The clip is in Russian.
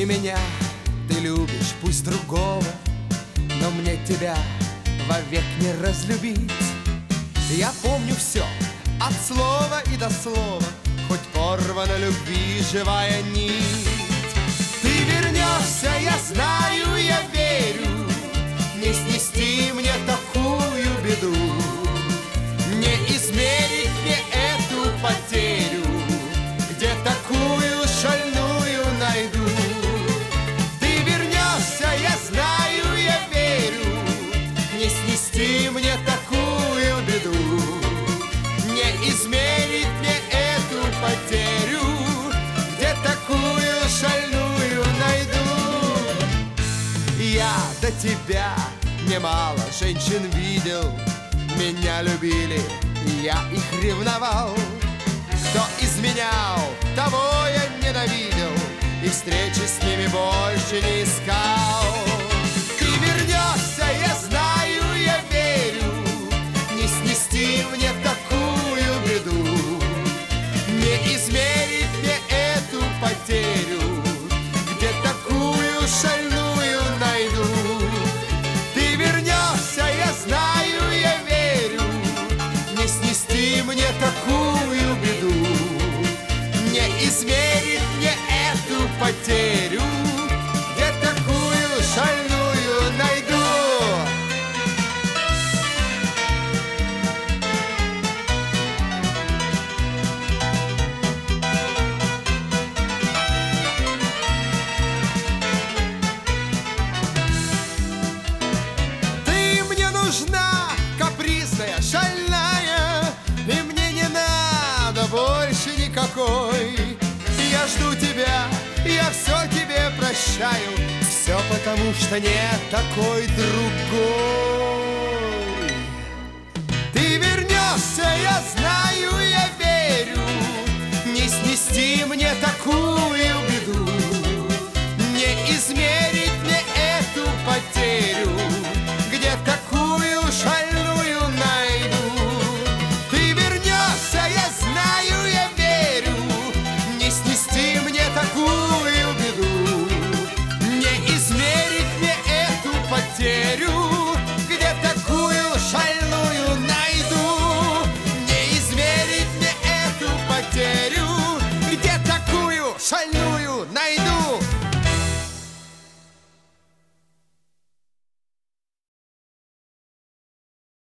Не меня ты любишь, пусть другого, но мне тебя вовек не разлюбить. Я помню все от слова и до слова, хоть порвана любви живая нить. Ты вернешься, я знаю, я верю, не снести мне такую беду, не измерить мне эту потерю, где такую шальную найду. Ты вернешься, я знаю, я верю, не снести мне такую беду, не измерить мне эту потерю, где такую шальную найду. Я до тебя немало женщин видел, меня любили, я их ревновал. Кто изменял, того я ненавидел, и встречи с ними больше не искал. Ты вернешься, я знаю, я верю, не снести мне такую беду, не измерить мне эту потерю, где такую шальную найду. Ты вернешься, я знаю, я верю, не снести мне такую беду, не измерить мне эту потерю, где такую шальную найду. Ты мне нужна, капризная, шальная, и мне не надо больше никакой. Я жду тебя, я все тебе прощаю, все потому, что нет такой другой. Ты вернешься, я знаю, я верю, не снести мне такую беду, не измерить мне эту потерю, где такую шальную найду. Ты вернешься, я знаю, я верю, не снести мне такую беду, не измерить мне эту потерю, где такую шальную найду. Не измерить мне эту потерю, где такую шальную найду.